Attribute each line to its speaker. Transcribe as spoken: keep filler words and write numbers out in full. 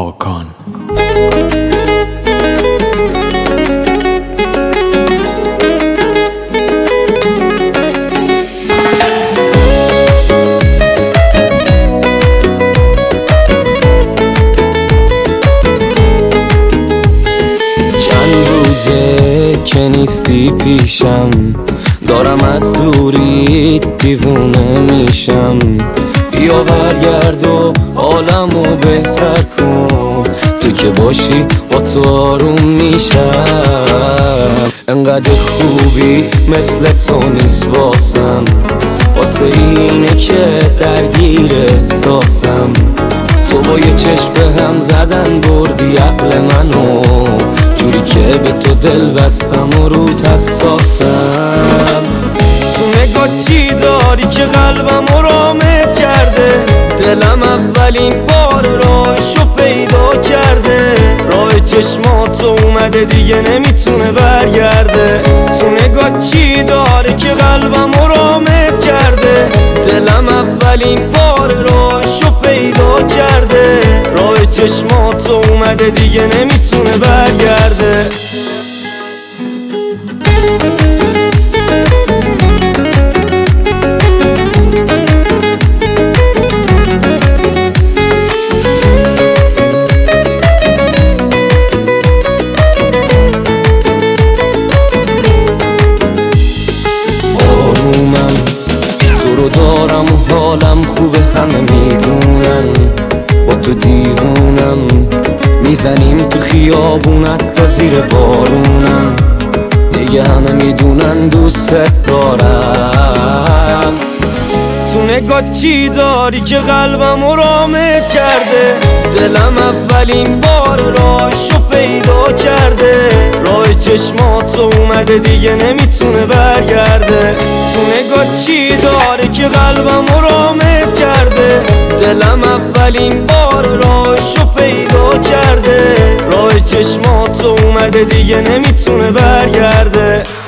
Speaker 1: هاکان.
Speaker 2: که نیستی پیشم، دارم از دوری دیوونه میشم. بیا برگرد و حالمو بهتر کن، تو که باشی با تو آروم میشم. انقدر خوبی مثل تو نیست واسم، واسه اینه که درگیر احساسم. تو با یه چشم به هم زدن بردی عقل منو، جوری که به تو دل بستم و روت حساسم. تو نگاه چی داری که قلبم رامت کرده؟ دلم اولین بار راهشو پیدا کرده، راه چشماتو اومده دیگه نمیتونه برگرده. تو نگاه چی داری که قلبم رامت کرده؟ دلم اولین بار راهشو پیدا کرده، راه چشماتو اومده دیگه نمیتونه برگرده. آرومم تو رو دارم و حالم خوبه، همه میدونن با تو دیوونم. میزنیم تو خیابونت تا زیر بارونم، دیگه همه میدونن دوست دارم. تو نگاه چی داری که قلبم رامت کرده؟ دلم اولین بار راهشو پیدا کرده، راه چشماتو اومده دیگه نمیتونه برگرده. تو نگاه چی داری که قلبم رامت کرده؟ دلم اولین بار راهشو پیدا کرده، راه چشماتو اومده دیگه نمیتونه برگرده.